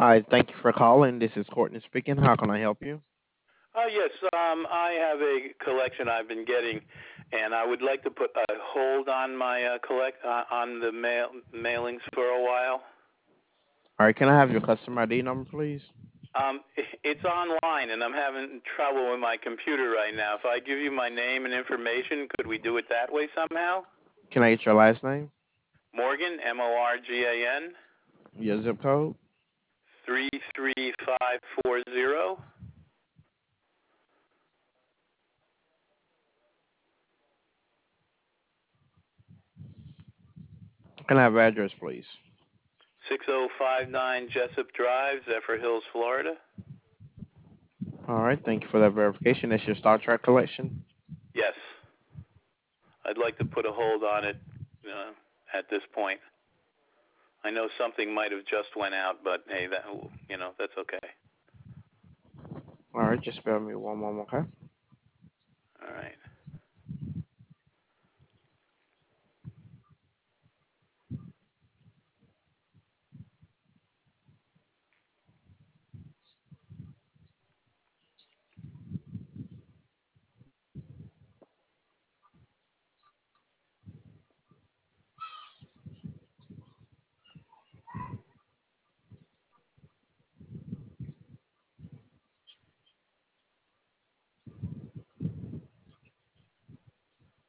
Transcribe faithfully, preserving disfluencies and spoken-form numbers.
Hi, thank you for calling. This is Courtney speaking. How can I help you? Uh, yes, um, I have a collection I've been getting, and I would like to put a hold on my uh, collect uh, on the mail mailings for a while. All right, can I have your customer I D number, please? Um, it's online, and I'm having trouble with my computer right now. If I give you my name and information, could we do it that way somehow? Can I get your last name? Morgan, M O R G A N, Your zip code? three three five four zero. Can I have your address, please? six oh five nine Jessup Drive, Zephyr Hills, Florida. All right, thank you for that verification. That's your Star Trek collection. Yes, I'd like to put a hold on it uh, at this point. I know something might have just went out, but hey, that you know that's okay. All right, just bear with me one moment, okay?